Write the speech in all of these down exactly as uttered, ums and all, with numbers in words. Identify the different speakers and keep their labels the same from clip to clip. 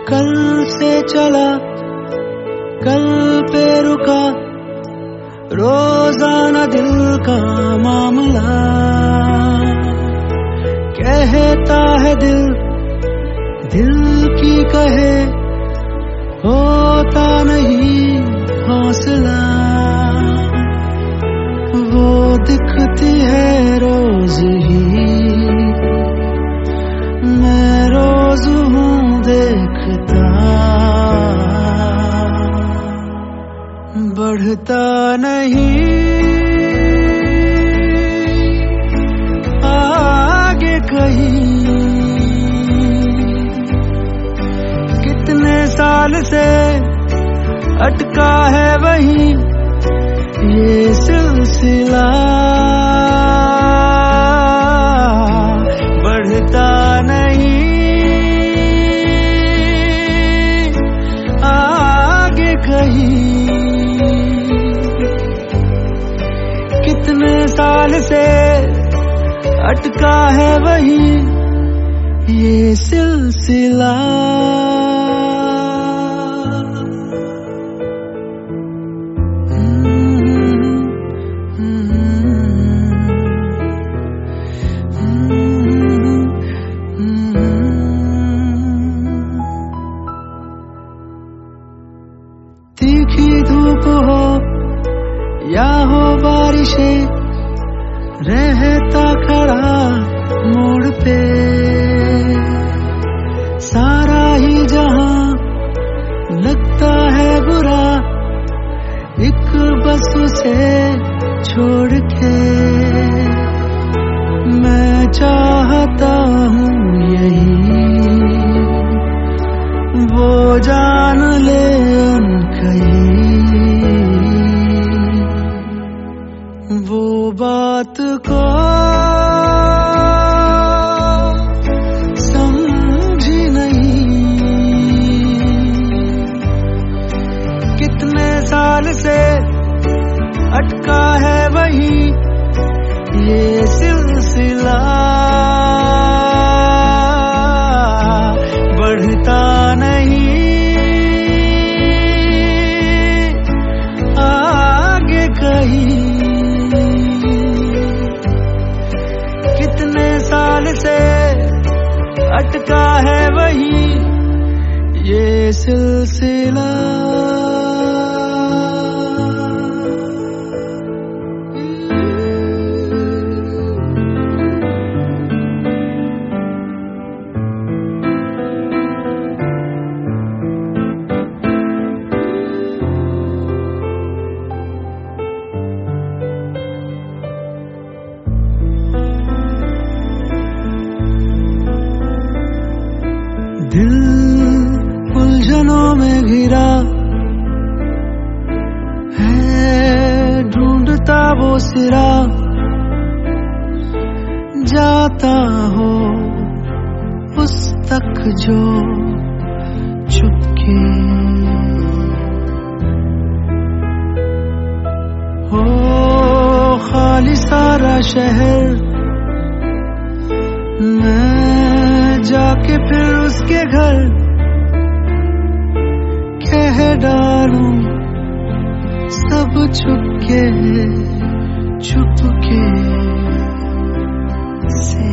Speaker 1: कल से चला कल पे रुका, रोजाना दिल का मामला। कहता है दिल दिल की कहे, होता नहीं हौसला। वो दिखती है रोज ही, मैं रोज हूँ देखता। बढ़ता नहीं आगे कहीं, कितने साल से अटका है वहीं ये सिलसिला। बढ़ता नहीं आगे कहीं, कितने साल से अटका है वहीं ये सिलसिला। तीखी धूप हो या हो बारिशें, रहता खड़ा मोड़ पे। सारा ही जहां लगता है बुरा, एक बस उसे छोड़ के। मैं चाहता हूँ यही वो जान ले कहीं, वो बात को समझी नहीं। कितने साल से अटका है वहीं ये सिलसिला। बढ़ता नहीं आगे कहीं, कितने साल से अटका है वहीं ये सिलसिला। दिल उलझनों में घिरा है, ढूंढता वो सिरा। जाता हो उस तक जो चुपके हो, खाली सारा शहर। मैं जाके फिर उसके घर कह डालूं सब छुपके छुपके से।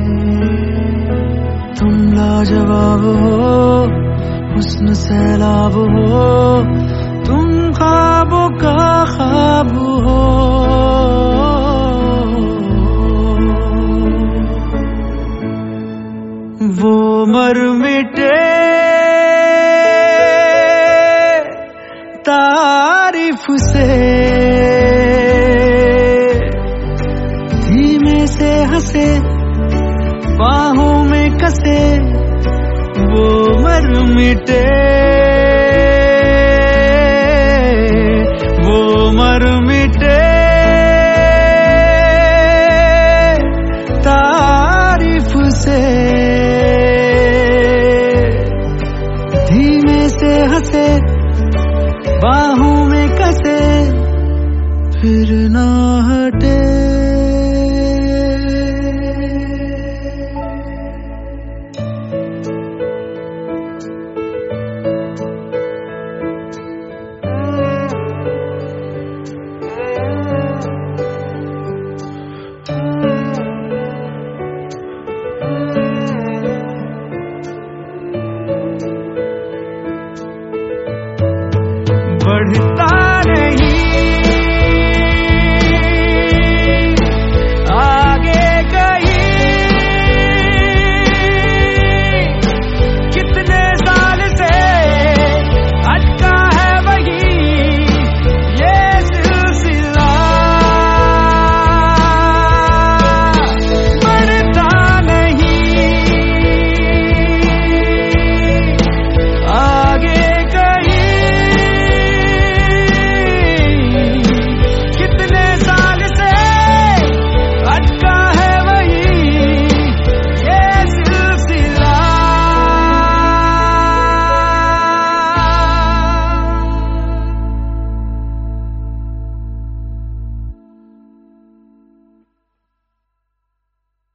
Speaker 1: तुम लाजवाब हो, हुस्न सैलाब हो, तुम ख्वाबों का ख्वाब हो। वो मर मिटे तारीफ से, धीमे से हंसे बाहों में कसे। वो मर मिटे वो मर मिटे तारीफ से, धीमे से हंसे बाहों में कसे, फिर ना हटे।